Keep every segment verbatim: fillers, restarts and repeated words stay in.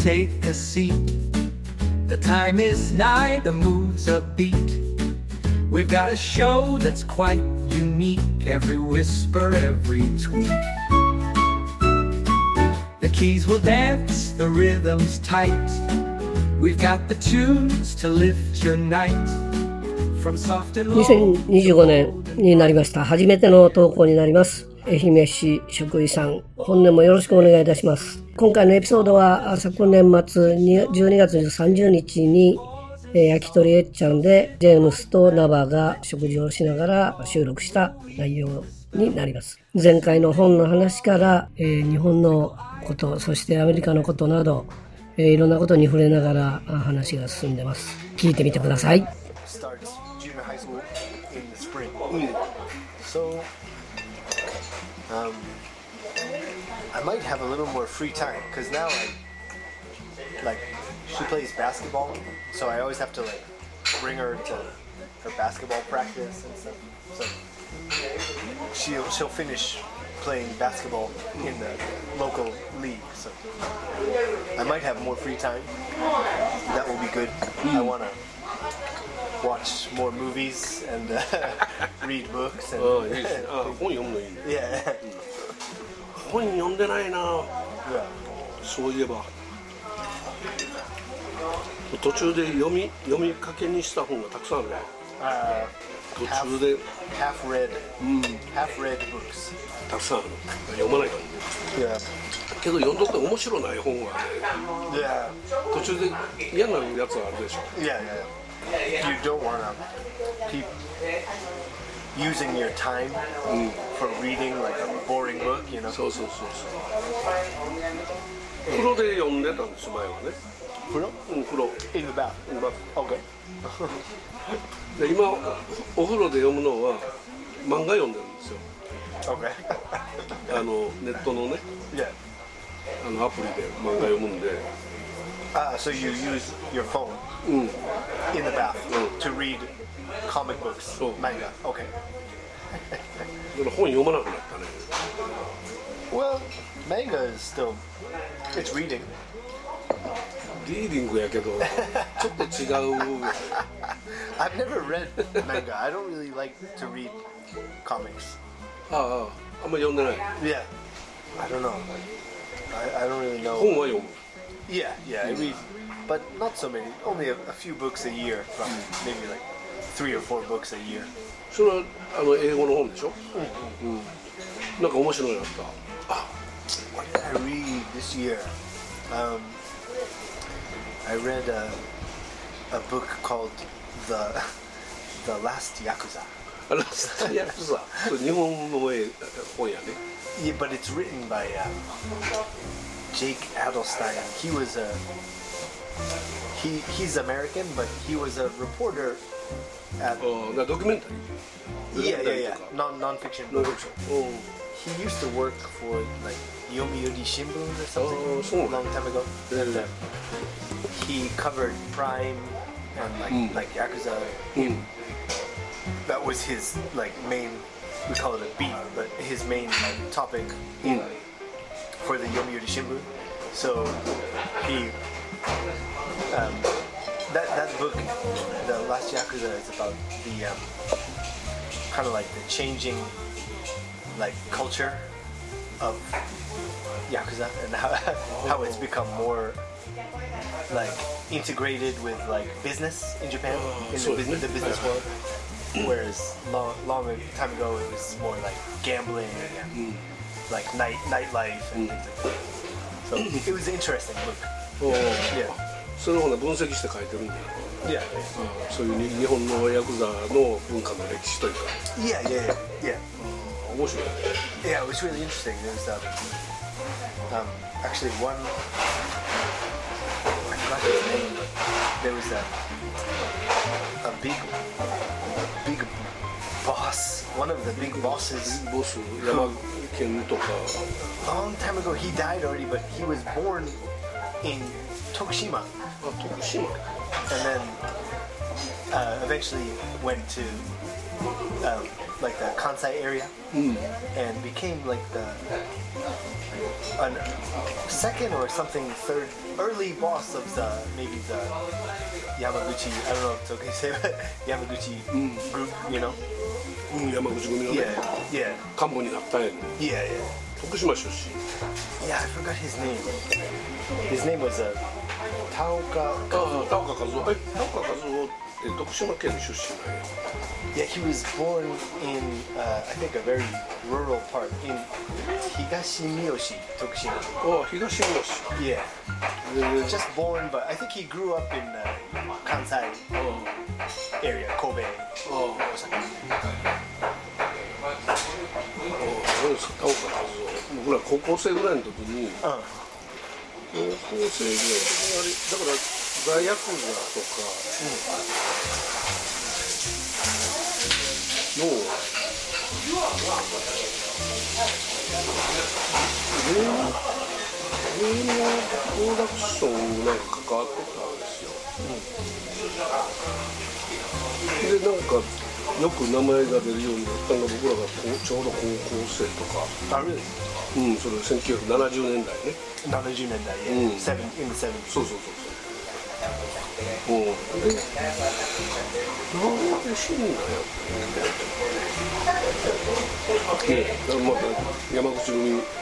take a seat. The time is nigh, the mood's upbeat. We've got a show that's quite unique. Every whisper, every tweet. The keys will dance, the rhythm's tight. We've got the tunes to lift your night. From soft and low. にせんにじゅうごねんになりました。初めての投稿になります。愛媛市職員さん、本年もよろしくお願いいたします。今回のエピソードは昨年末じゅうにがつさんじゅうにちに焼き鳥えっちゃんでジェームスとナバが食事をしながら収録した内容になります。前回の本の話から、えー、日本のこと、そしてアメリカのことなど、えー、いろんなことに触れながら話が進んでます。聞いてみてください。 Um, I might have a little more free time because now I, like, she plays basketball, so I always have to like bring her to her basketball practice and stuff. So she'll she'll finish playing basketball in the local league. So I might have more free time. That will be good. Mm. I wanna watch more movies and uh, read books. And oh, yes. ah, 本読むのいいね。 Yeah. 本読んでないな。Yeah. そういえば途中で読み読みかけにした本がたくさんあるね。 Uh, 途中で half, half read, うん、 half read books. たくさんある。読まないからね。 Yeah. けど読んどって面白ない本はね。 Yeah. 途中で嫌なやつはあるでしょ。 Yeah, yeah. You don't want to keep using your time mm. for reading like a boring book, you know? そうそうそうそう。風呂で読んでたんです前はね。 風呂？ うん、風呂。 In the bath. In the bath. Okay. で今お風呂で読むのは漫画読んでるんですよ。 Okay. あのネットのね。 Yeah. あのアプリで漫画読むんで。 Ah, so you use your phone mm. in the bath mm. to read comic books, so, manga. Okay. 本読まなくなったね。 Well, manga is still, it's reading. リーディングやけどちょっと違う。 I've never read manga. I don't really like to read comics. ああ、あんま読んでない。 Yeah. I don't know. I, I don't really know. 本は読む。 Yeah, yeah, I read, but not so many. Only a, a few books a year, from maybe like three or four books a year. それはあの英語の本でしょ？うん。うん。なんか面白いのあった。 あ、what did I read this year? Um, I read a a book called the the Last Yakuza. Last Yakuza. 日本の本やね。 Yeah, but it's written by um, Jake Adelstein. He was a he he's American, but he was a reporter at oh, the documentary. Yeah, yeah, yeah. Non non-fiction. Non-fiction. Oh. He used to work for like Yomiuri Shimbun or something oh, so a long time ago. Yeah, and yeah. Uh, he covered crime and like mm. like Yakuza. Mm. That was his like main. We call it a beat, but his main like, topic in mm. for the Yomiuri Shimbun. So he um, that that book, The Last Yakuza, is about the um, kind of like the changing like culture of Yakuza and how how it's become more like integrated with like business in Japan, in the, business, the business world. Whereas long, long time ago it was more like gambling and mm. like night nightlife and mm. things like that. So it was an interesting book. Oh, yeah. それを分析して書いてるんだよ。 Yeah. そういう日本のヤクザの文化の歴史というか。 Yeah, yeah, yeah. 面白い。 Yeah, it was really interesting. There was um, um actually one. I forgot his name, but there was a a big. big boss, one of the big bosses. Boss, Yamakenとか. Long time ago, he died already, but he was born in Tokushima. Ah, Tokushima. And then uh, eventually went to um, like the Kansai area, Mm. and became like the an second or something third early boss of the maybe the Yamaguchi. I don't know if it's okay to say, but Yamaguchi group. You know? うん、山口組のね Yeah, yeah, 幹部になったんやね yeah, yeah. 徳島出身 Yeah, I forgot his name. His name was uh, Taoka. ああ田岡和夫え田岡和夫って徳島県出身なんや Yeah, he was born in uh, I think a very rural part in Higashimiyoshi, Tokushima. ああ東三市 Yeah, で just born, but I think he grew up in uh, Kansai あ area, Kobe. あああそうですか田岡和夫僕ら高校生ぐらいの時に Uh, 高校生ぐらいの時にあれだから大ヤクザとかの芸能芸能プロダクションになんか関わってたんですよ、でなんかよく名前が出るようになったのが僕らがこうちょうど高校生とか oh, really? うんそれせんきゅうひゃくななじゅうねんだいね seventy年代, yeah. Mm. Seven, in the seventies. そうそうそうそううんでなんで死んだんやってねだからまあ山口組の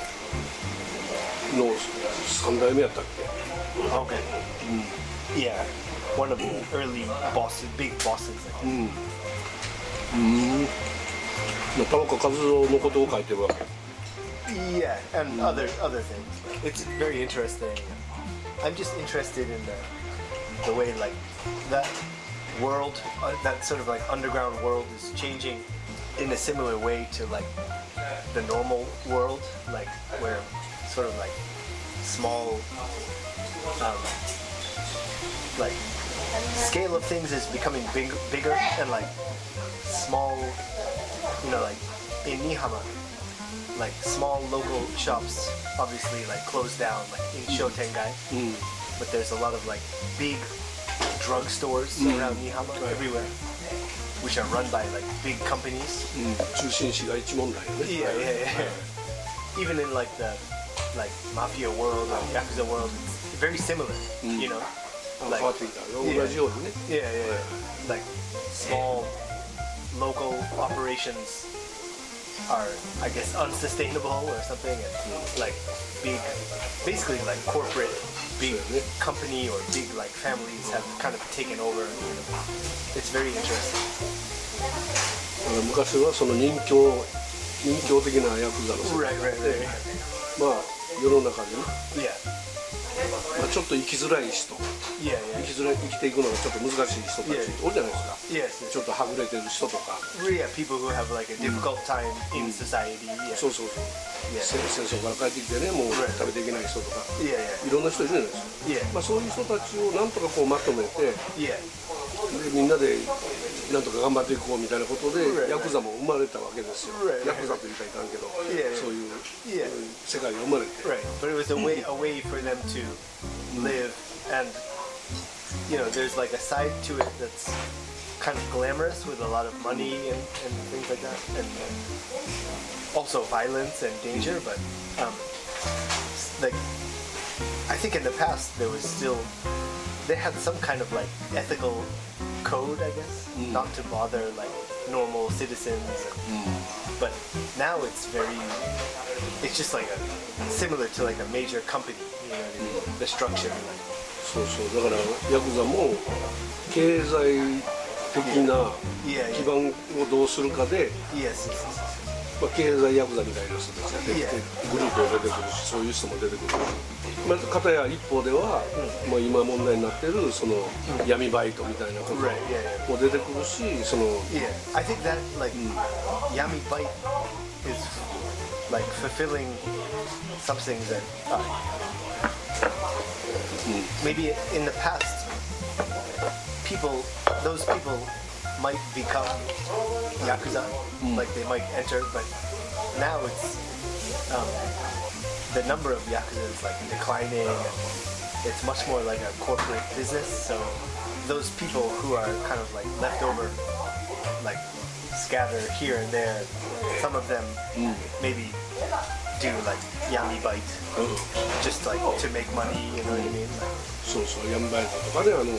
さん代目やったっけ Okay. Yeah, one of the early bosses, big bosses. うんうん田岡和夫のことを書いてるわけ Yeah, and other other things. It's very interesting. I'm just interested in the the way like that world, uh, that sort of like underground world is changing in a similar way to like the normal world, like where sort of like small, um, like scale of things is becoming big, bigger and like small, you know, like in Nihama. Like small local shops obviously like closed down like in Shotengai, Mm. but there's a lot of like big drug stores around Nihama everywhere, which are run by like big companies. うん中心市街地問題よね Yeah, yeah, yeah. Even in like the like mafia world or yakuza world, it's very similar, you know. あ Like 変わってきた yeah. 同じようにね Yeah, yeah, yeah. Like small local operations are, I guess, unsustainable or something, and like big, basically like corporate, big company or big like families have kind of taken over. It's very interesting. だから昔はその人形人形的なヤクザの世 Right, 界 right, で right. まあ世の中にね、 Yeah, まあ、ちょっと生きづらい人 yeah, 生 yeah. きづらい生きていくのがちょっと難しい人たちおるじゃないですか Yes, ちょっとはぐれてる人とか yeah. People who have like a difficult time in society. Yeah, そうそうそう yeah, 戦戦争から帰ってきてねもう Right. 食べていけない人とか yeah, いろんな人いるじゃないですか、 yeah, まあ、そういう人たちをなんとかこうまとめて yeah, でみんなでなんとか頑張っていこうみたいなことで Right. ヤクザも生まれたわけですよ、 Right. ヤクザと言ったらいかんけど、 Yeah. そういう、 Yeah. 世界が生まれて、 right. But it was a way, a way for them to live, and you know, there's like a side to it that's kind of glamorous with a lot of money and, and things like that, and uh, also violence and danger. But um, like, I think in the past there was still they had some kind of like ethical code, I guess, not to bother like normal citizens. But now it's very, it's just like a similar to like a major company, you know what I mean? The structure. Like, そうそうだからヤクザも経済的な yeah, 基 yeah. 盤をどうするかで、 Yes, yes, yes. まあ、経済ヤクザみたいな人たちが出てきて Yeah. グループが出てくるしそういう人も出てくるまた片や一方では、まあ、今問題になってるその闇バイトみたいなこと Right, yeah, yeah. も出てくるしその Yeah, I think that like Yami Bite is like fulfilling something that uh, maybe in the past people, those people might become yakuza, like they might enter, but now it's um, the number of yakuza is like declining. And it's much more like a corporate business. So those people who are kind of like left over, like scatter here and there. Some of them maybe do like yami bite, just like to make money. You know what I mean? そうそう闇バイトとかねあの、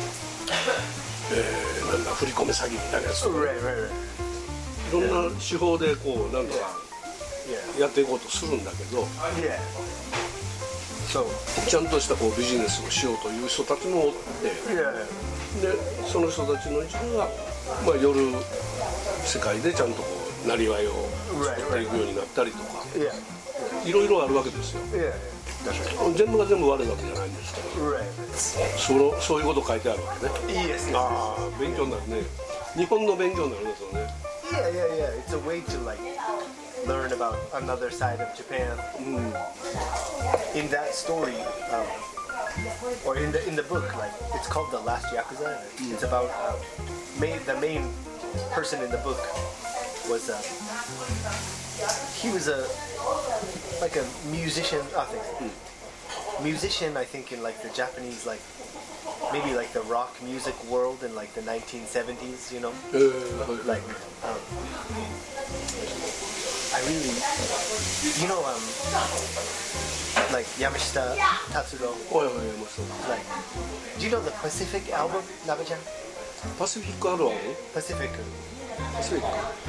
えー、なんだ振り込め詐欺みたいなやつとか、 Right, right, right. いろんな手法でこうなんとか Yeah. やっていこうとするんだけど、 Yeah. So. ちゃんとしたこうビジネスをしようという人たちもおって、 Yeah. でその人たちの一部が、まあ、夜世界でちゃんとこうなりわいを作っていくようになったりとか、 Yeah. いろいろあるわけですよ。 Yeah. That's right. 全部が全部悪いわけじゃないんですけど、 Right. そのそういうこと書いてあるわけね。 Yes. Yes. ああ勉強になるね。日本の勉強になるんですよね。 Yeah, yeah, yeah. It's a way to like learn about another side of Japan. In that story, um, or in the in the book, like it's called The Last Yakuza. And it's about um, main, the main person in the book was uh, he was a like a musician. I think musician. I think in like the Japanese like maybe like the rock music world in like the nineteen seventies. You know, like. Um, I really, you know, um, like Yamashita Tatsuro. Like, do you know the Pacific album, Nabe-chan? Pacific album? Pacific. Pacific.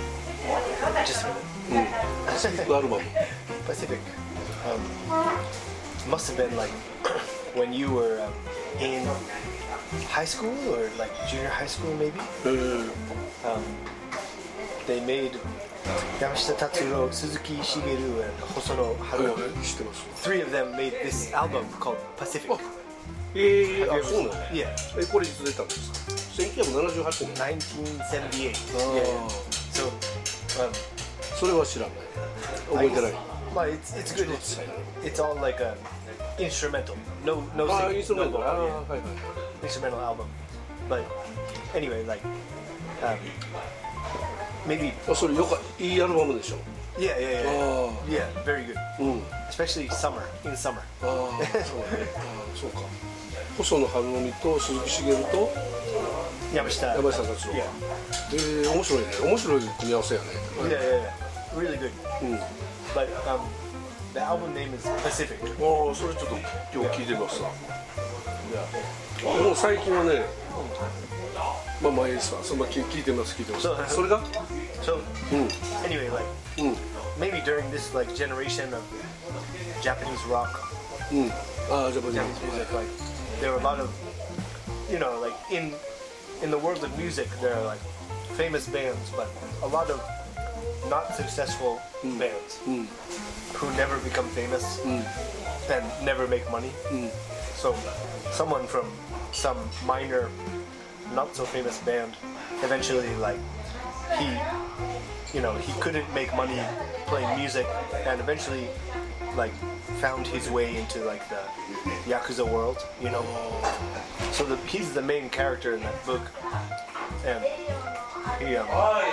Just Pacific album. Pacific. Um, must have been like when you were um, in high school or like junior high school, maybe. Um, they made. Yamashita Tatsuro, Suzuki Shigeru, and Hosono Haruo. Three of them made this album called Pacific. えー、あ、そうなの？ Yeah. え、これいつ出たんですか？せんきゅうひゃくななじゅうはちねん。 nineteen seventy-eight. Yeah. So, um, それは知らない。覚えてない。 But it's it's good. It's it's all like a instrumental. No no あ、 singing. インストゥルメント。 no あ、 vocal, はい yeah. はい。 Instrumental album. But anyway, like um, maybe. あ、それよかいいアルバムでしょ。 Yeah, yeah, yeah. Oh. Yeah, very good. うん。 Especially summer. In summer. ああ、そうね。ああ、そうか。細野晴臣と鈴木茂と Yamashita. 山下達郎。 Yeah. えー、面白いね。面白い組み合わせやね。 Yeah, yeah, yeah. Really good. うん。 But um, the album name is Pacific. ああ、それちょっと今日聞いてみますわ。もう最近はね、まあまあいいですわ。そんな聞いてます聞いてます。それが？ So うん。 anyway, like うん。 maybe during this like generation of Japanese rock, うん。ああ、じゃあ Japanese music, like there are a lot of, you know, like in in the world of music, there are like famous bands, but a lot of not successful bands who never become famous and never make money. So someone from some minor, not so famous band, eventually like he, you know, he couldn't make money playing music, and eventually like found his way into like the Yakuza world, you know. So the, he's the main character in that book, and he, um,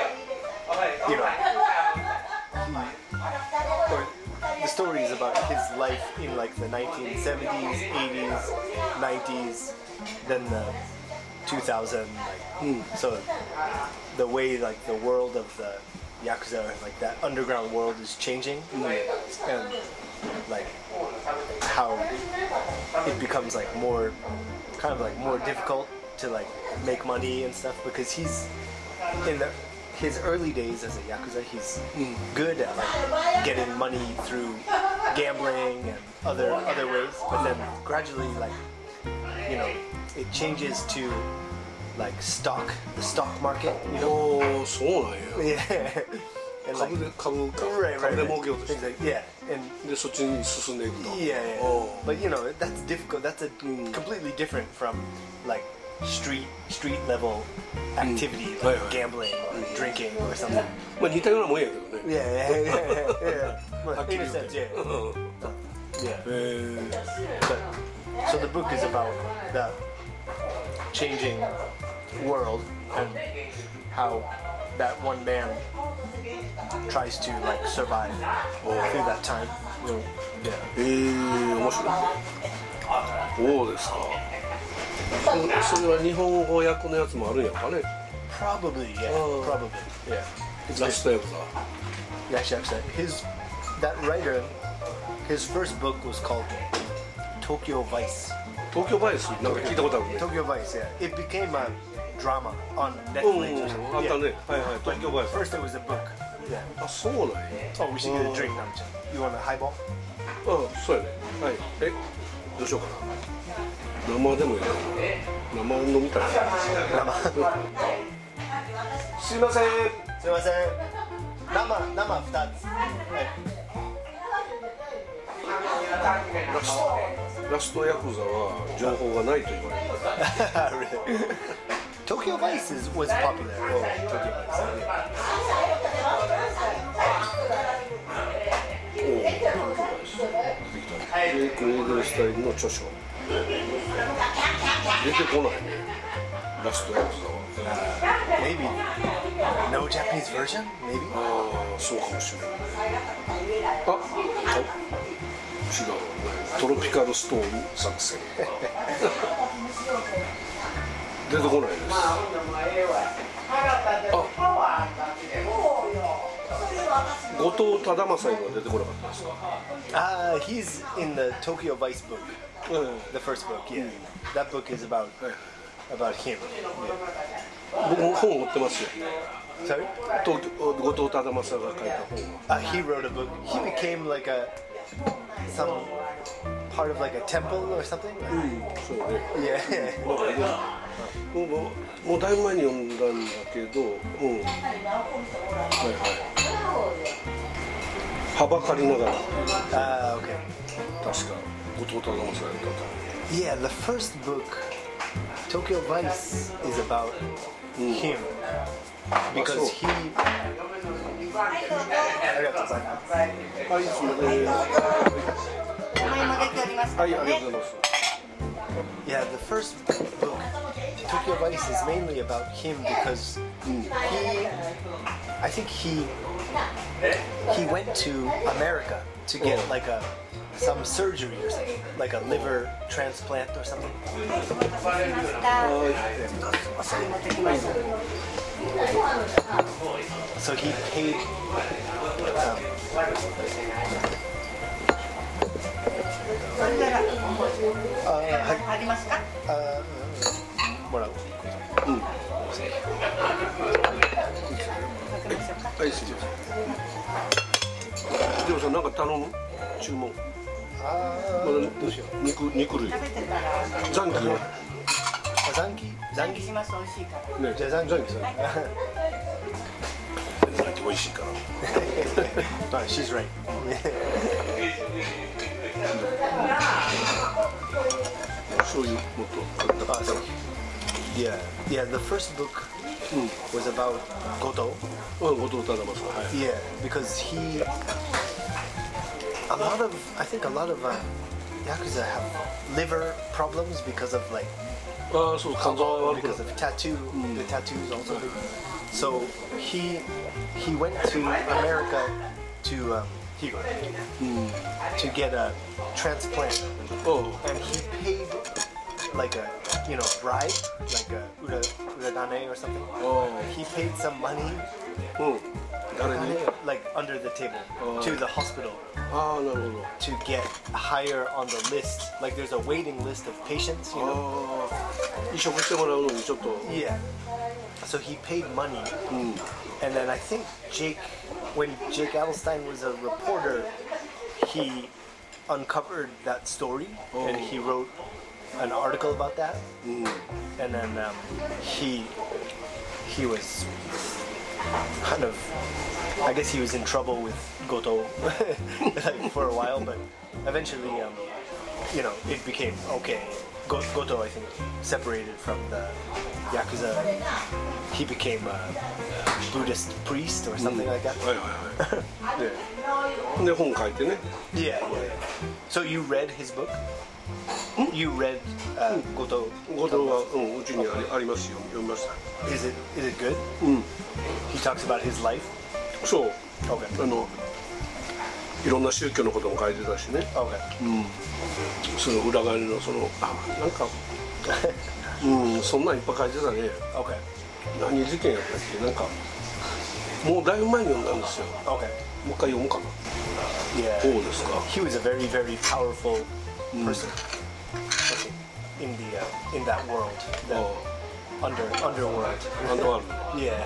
you know, he, or the story is about his life in like the nineteen seventies, eighties, nineties, then the two thousand, like, so the way like the world of the Yakuza, like that underground world is changing, and like how it becomes like more, kind of like more difficult to like make money and stuff, because he's in the, his early days as a Yakuza, he's good at like getting money through gambling and other other ways, but then gradually like, you know, it changes to like stock, the stock market, you know. おお、そうなんや。 Yeah. And like, 株で株か right, 株 right, で right. 儲けようとして Exactly. Yeah, and でそっちに進んでいくと。 yeah, yeah. おー But you know, that's difficult. That's a completely different from like street street level activity, like Right, right. gambling or drinking or something. まあ似たようなもんやけどね。 Yeah, yeah, yeah, yeah. yeah. Well, はっき in り a 言う sense, て。 yeah. うん。 Yeah. へえ。 But so the book is about the changing world and how that one man tries to like survive through that time. You know, yeah. えー、面白い。そうですか。そそれは日本語訳のやつもあるんやろかね。 Probably, yeah. Oh. Probably, yeah. It's ラストヤクザ Yeah, Yakuza. His that writer, his first book was called Tokyo Vice. 東京バイスなんか聞いたことあるね Tokyo Vice, yeah. It became a drama on うん Netflix or あ something. った Yeah. ねはいはい東京バイス First it was a book. Yeah. あそうなんや Oh, we should get a drink, Namcha. You want a highball? あそうやねはいえどうしようかな生でもいいかな生飲みたいなすいませんすいません。生生二つ。はい。 ラストラストヤクザは情報がないと言われる Really? Tokyo Vice is, was popular. Oh, Tokyo Vice. おお東京バイスジェイク・エーデルスタイルの著書出てこないねラストヤクザは Maybe. No Japanese version? Maybe. ああそうかもしれないあ違うトロピカルストーン作戦出てこないですあ後藤忠正には出てこなかったですか Ah, he's in the Tokyo Vice book. うん The first book, yeah. That book is about about him. 僕も本を持ってますよ Sorry? 東京後藤忠正が書いた本は Uh, he wrote a book. He became like a some part of like a temple or something. そうね Yeah. なんかいろいろもうもうだいぶ前に読んだんだけど、うん、はいはいはばかりながら Ah, okay. 確か後藤忠正やったと Yeah, the first book, Tokyo Vice, is about him because he. はい、すみません。はい、ありがとうございます。 Yeah, the first book, Tokyo Vice, is mainly about him because he, I think he, he went to America to get like a some surgery or something, like a liver transplant or something. So he paid. Um, あはいありますか？ あもらう。 うん。はい、すみません。でもさ、なんか頼む？注文。 あまだどうしよう。 肉肉類。 食べてたら残機は。 あ残機残機残機します。美味しいから。 ね、 じゃあ残機残機。 残残機美味しいから。 機 She's right. 醤油もっとかけたかった。 Yeah, yeah. The first book was about Goto. うん、後藤忠正。はい。 Yeah, because he, a lot of, I think a lot of uh, yakuza have liver problems because of like ああ、そう、肝臓が悪くな because る。 of tattoo. The tattoos also big. So he he went to America to um, Higo to get a transplant, おう。 and he paid like a you know bribe, like a ura uradane or something. おう。 He paid some money, うん。誰に？ like under the table, Oh. to the hospital ああ、なるほど。 to get higher on the list. Like there's a waiting list of patients, you know. ああ、移植してもらうのにちょっと。 Yeah. So he paid money, うん。 and then I think Jake, when Jake Adelstein was a reporter, he uncovered that story and he wrote an article about that. うん。 And then um, he he was kind of, I guess he was in trouble with Goto like for a while, but eventually, um, you know, it became okay. Go- Goto, I think, separated from the Yakuza. He became a Buddhist priest or something like that. はいはいはい。 Yeah. で、本書いてね。 Yeah, yeah, yeah. So you read his book? You read uh, Goto? 後藤は、うん、うちにありありますよ。読みました。 Is it is it good? うん。 He talks about his life. そう。 Okay. あの、いろんな宗教のことも書いてたしね。 Okay. うん。その裏側のその、あ、なんか、うん、そんなんいっぱい書いてたね。 Okay. 何事件やったっけ、なんかもうだいぶ前に読んだんですよ。 Okay. もう一回読もうかな。 Yeah. どうですか。 He was a very, very powerful person in the uh, in that world, the under underworld. なんでもある。 Yeah.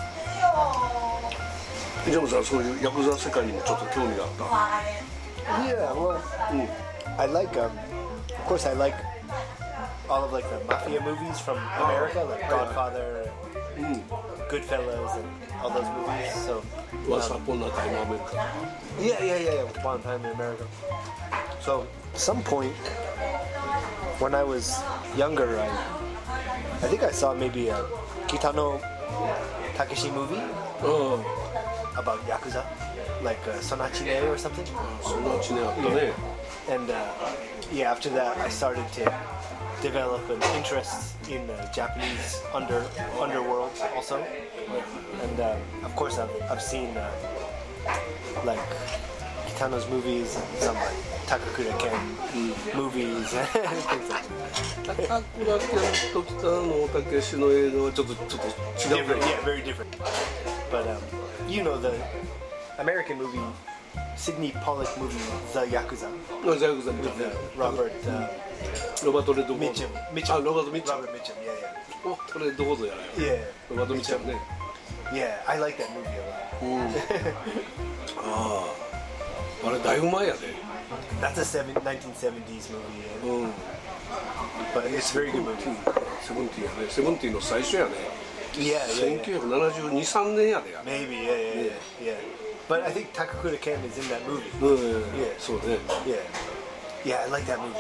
ジョムさん、そういうヤクザ世界にもちょっと興味があった。 Yeah. Well, I like um, of course, I like all of like the mafia movies from America, like Godfather, and Goodfellas, and all those movies. So. Once upon a time in America. Yeah, yeah, yeah, yeah. One time in America. So, some point when I was younger, I, I think I saw maybe a Kitano Takeshi movie うん。 about Yakuza, like uh, Sonachine or something. そんなうちねあったね。 And uh, yeah, after that, I started to develop an interest in uh, Japanese under underworld also. And uh, of course, I've, I've seen uh, like Kitano's movies, some like Takakura Ken movies, and things like that. 高倉健と北野武の映画はちょっとちょっと違う Different, yeah, very different. But um, you know the American movie, Sidney Pollack movie, The Yakuza, のジャイクさんみたい with な uh, Robert uh, ロバート・レッドフォード Mitchum. あ Mitchum. ロバート・ミッチャム Robert Mitchum, yeah, ロバート・レッドフォードやらよ yeah. Yeah. ロバート・ミッチャムね Yeah, I like that movie a lot. あああれだいぶ前やで That's a seven, nineteen seventies movie, うん yeah. But it's a very good movie. セブンティーやねセブンティーの最初やね Yeah, yeah, yeah. せんきゅうひゃくななじゅうに、さんねんやでや Maybe, yeah, yeah, yeah, yeah. But I think Takakura Ken is in that movie. うん、 Yeah. そうね Yeah. Yeah, I like that movie.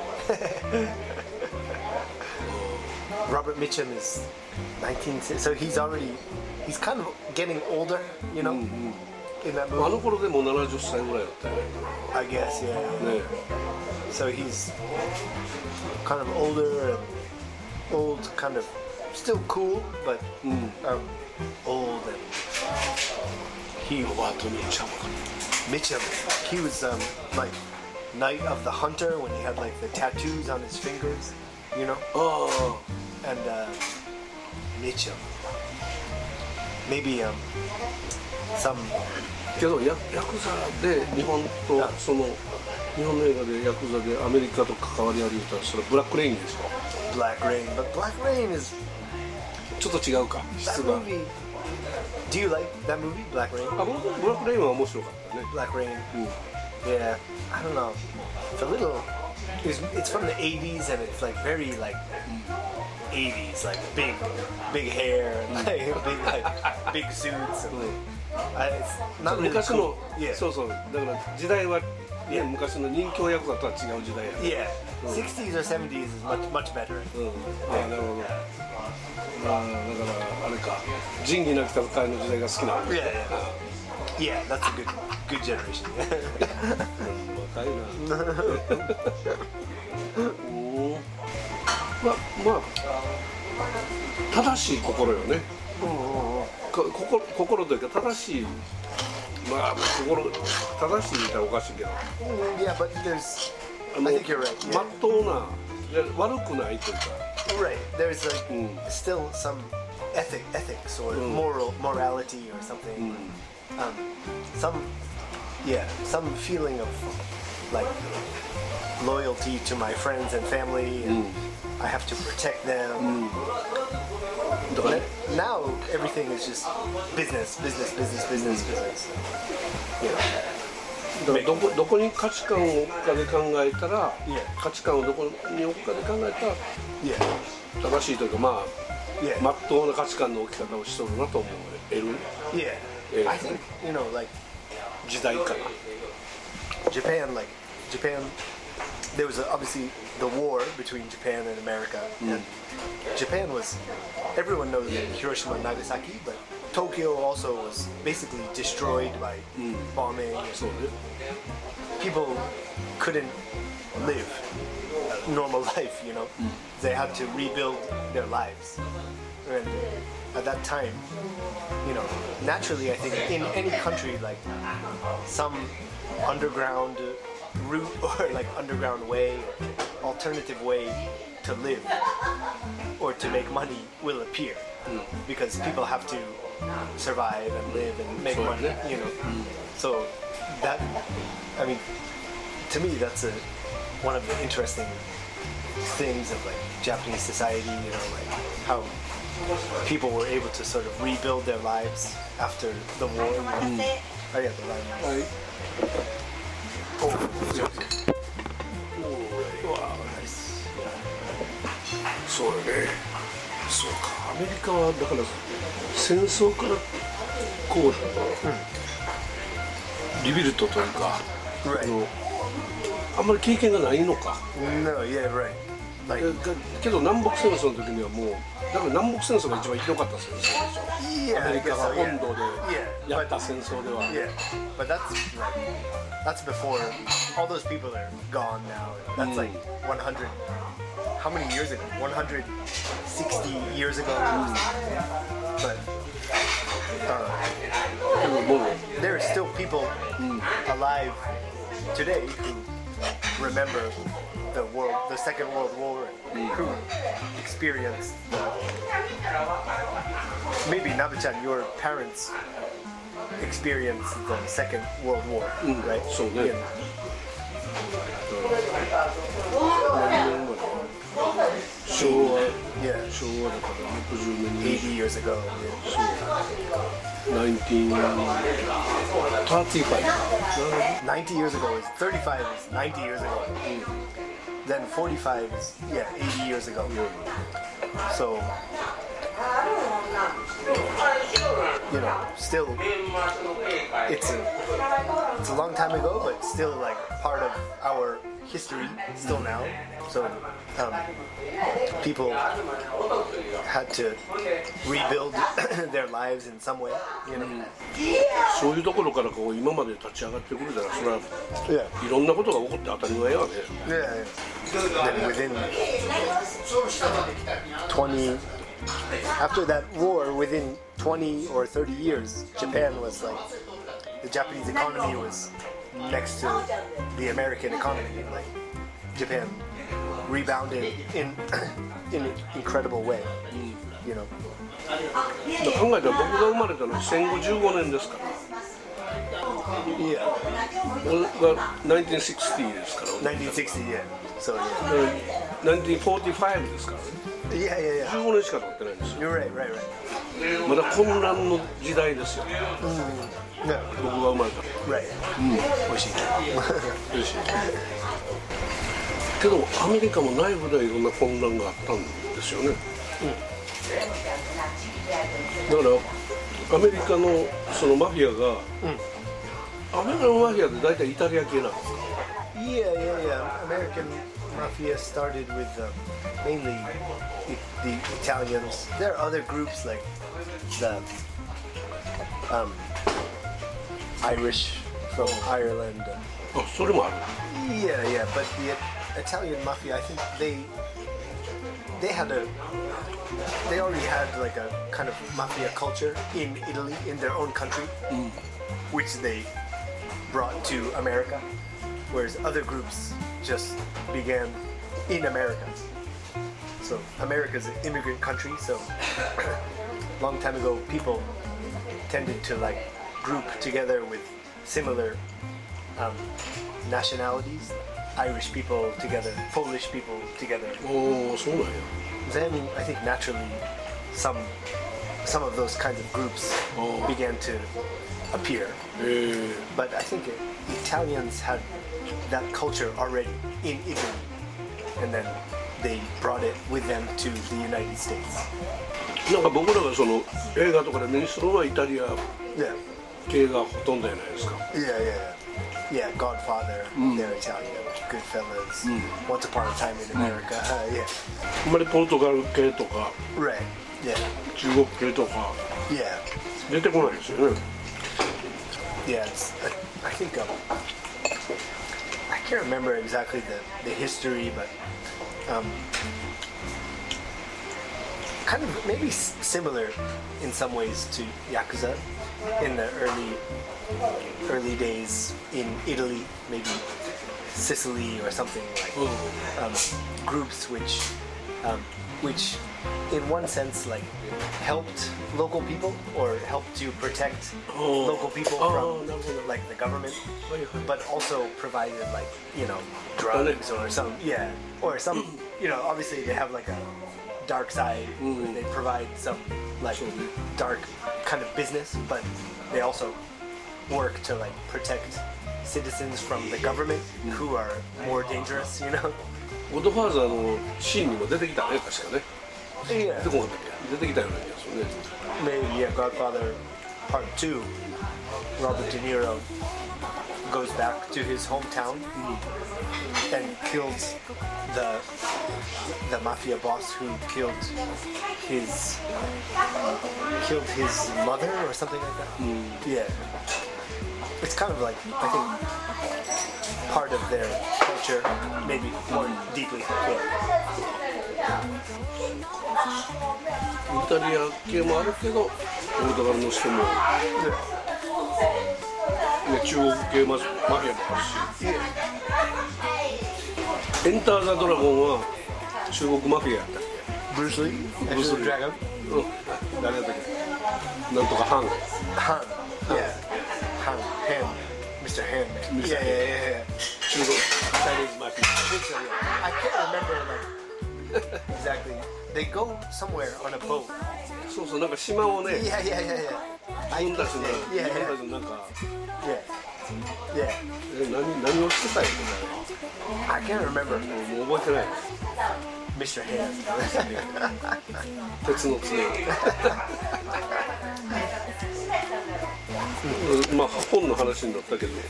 Robert Mitchum is nineteen, so he's already, he's kind of getting older, you know, in that あ movie. の頃でもうななじゅっさいぐらいだったよ I guess, yeah. yeah. ね So he's kind of older and old, kind of still cool, but um, old. And he, ロバート・ミッチャム Mitchum, he was um, like Night of the Hunter when he had like the tattoos on his fingers, you know. あ And uh, Mitchum, maybe um, some あけどヤヤクザで日本とその日本の映画でヤクザでアメリカと関わりある言うたらそれブラックレインでしょ Black Rain, but Black Rain is ちょっと違うか that 質が movie. Do you like that movie, Black Rain? あ僕ブラックレインは面白かったね Black Rain. Yeah, I don't know. It's a little. It's, it's from the eighties and it's like very like eighties, like big, big hair and like big like big suits. And, uh, it's not really 昔 cool. の Yeah. そうそうだから時代は、ね、昔の人気ヤクザとは違う時代やね Yeah, sixties or seventies is much much better. うんああなるほどああだからあれか仁義なき戦いの時代が好きなの Yeah, yeah, yeah. That's a good good generation. 若いなうんままあ正しい心よねこ心心というか正しいまあ心正しい言ったらおかしいけど Yeah, but there's. あの I think you're right. ま Yeah. っとうな悪くないというか Right. There's like Mm. still some ethic, ethics or moral morality or something. Um, some, yeah, some feeling of like loyalty to my friends and family, and I have to protect them. だからね N- Now everything is just business, business, business, business, business. You know. だからどこどこに価値観を置くかで考えたら Yeah. 価値観をどこに置くかで考えたら Yeah. 正しいというかま Yeah. あまっとうな価値観の置き方をしとるなと思える Yeah. Yeah. I think you know, like 時代かな Japan, like Japan, there was a, obviously the war between Japan and America, and Japan was. Everyone knows Hiroshima and Nagasaki, but Tokyo also was basically destroyed by bombing. そうね People couldn't live a normal life, you know. They had to rebuild their lives, and at that time, you know, naturally, I think in any country, like some underground route or like underground way, alternative way to live or to make money will appear. because people have to survive and live and make money, you know. So that, I mean, to me, that's a one of the interesting things of like Japanese society, you know, like how people were able to sort of rebuild their lives after the war. You know? Mm. Right. Oh, wow, nice. そうね。そうか。アメリカはだから戦争からこう、うん、リビルトというか、 right. あのあんまり経験がないのか。 No, yeah, right. Like, けど南北戦争の時にはもうだから南北戦争が一番ひどかった戦争でしょ。 Yeah, アメリカが so, yeah. 本土でやった戦争では。 Yeah, but that's like that's before all those people are gone now. That's like one hundred. How many years ago? one hundred sixty years ago. But uh, there are still people alive today who remember the world, the Second World War, and who experienced the, maybe Nabe-chan, your parents experienced the Second World War, mm. right? So yeah. Yeah. Yeah. eighty years ago. Yeah. nineteen thirty-five. ninety years ago is thirty-five is ninety years ago. Mm. Then forty-five is yeah eighty years ago. Yeah. So you know, still it's a it's a long time ago, but still like part of our history still now. So um, people had to rebuild their lives in some way, you know. そういうところからこう今まで立ち上がってくるからそれはいろんなことが起こって当たり前やね。 Yeah. Then within twenty, after that war, within twenty or thirty years, Japan was like the Japanese economy was next to the American economy. Like Japan rebounded in in an incredible way, you know. 考えたら僕が生まれたのは戦後じゅうごねんですから。 Yeah. 俺がnineteen sixtyですから。 nineteen sixty, yeah. So yeah. nineteen forty-fiveですからね。 Yeah, yeah, yeah. じゅうごねんしか経ってないんですよ。 You're right, right, right. まだ混乱の時代ですよ。 Mm. No. 僕が生まれた。 Right. うん。 美味しい。 美味しい。けどアメリカも内部でいろんな混乱があったんですよね。だからアメリカのそのマフィアが、アメリカのマフィアって大体イタリア系なんですか？ Yeah, yeah, yeah. American mafia started with uh, mainly the, the Italians. There are other groups like the um, Irish from Ireland. あ、それもある。 Yeah, yeah, but the Italian mafia, I think they they had a they already had like a kind of mafia culture in Italy, in their own country, mm. which they brought to America, whereas other groups just began in America. So America's an immigrant country, so long time ago people tended to like group together with similar um, nationalities. Irish people together, Polish people together. Oh, so nice. Then I think naturally some some of those kinds of groups oh. began to appear. Uh, but I think Italians had that culture already in Italy, and then they brought it with them to the United States. なんか僕らがその映画とかで目にするのはイタリア Yeah. 系がほとんどじゃないですか。 Yeah, yeah, yeah. Godfather, Mm. they're Italian. Goodfellas, Mm. Once Upon a Time in America. Uh, yeah. あんまりポルトガル系とか Right. Yeah. 中国系とか Yeah. 出てこないですよね。 Yeah. It's, I, I think um, I can't remember exactly the, the history, but um, kind of maybe s- similar in some ways to Yakuza in the early early days in Italy, maybe Sicily or something like um, groups which um, which in one sense like helped local people or helped to protect Oh. local people Oh, from no, no, no. like the government, はいはい but also provided like you know drugs or some yeah or some you know obviously they have like a dark side. Mm. They provide some like So- dark kind of business, but they also work to like protect citizens from the government who are more dangerous, you know. ゴッドファーザーのシーンにも出てきたね、確かね。 Yeah. 出てこなかったっけ？出てきたような気がするね。 Maybe yeah, Godfather Part Two. Robert De Niro goes back to his hometown and kills the the mafia boss who killed his killed his mother or something like that. Yeah, it's kind of like I think part of their culture, maybe more deeply. Yeah. イタリア系もあるけど、ポルトガルの人も、ね、中国系ママフィアもあるし、エンター・ザ・ドラゴンは中国マフィアやったっ Bruce Lee, Bruce Enter the Lee. Dragon. け？うん、誰やったっけ？なんとかハン。 Han, yeah, Han, Han, Mister Han. Man. Mister Yeah, yeah, yeah, yeah. 中国チャイニーズマフィ I think so, yeah. I can't remember like exactly. They go somewhere on a boat. ア。そうそう、なんか島をね、 Yeah, yeah, yeah, yeah. 自分たちの、 Yeah, 自分 yeah, たちのなんか、 yeah, yeah. え何何をしてたんや I can't remember もうもう覚えてない。 Mister Han. 鉄の爪。うん、まあ本の話になったけど。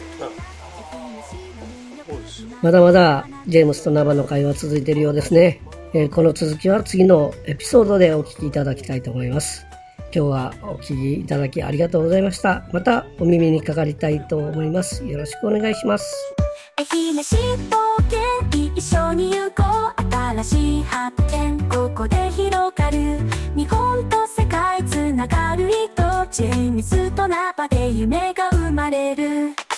そうですよ。 まだまだジェームスとナバの会話続いているようですね。えーこの続きは次のエピソードでお聞きいただきたいと思います。今日はお聞きいただきありがとうございました。またお耳にかかりたいと思います。よろしくお願いします。 愛媛新冒険一緒に行こう新しい発見ここで広がる日本と世界つながる糸ジェームスとナバで夢が生まれる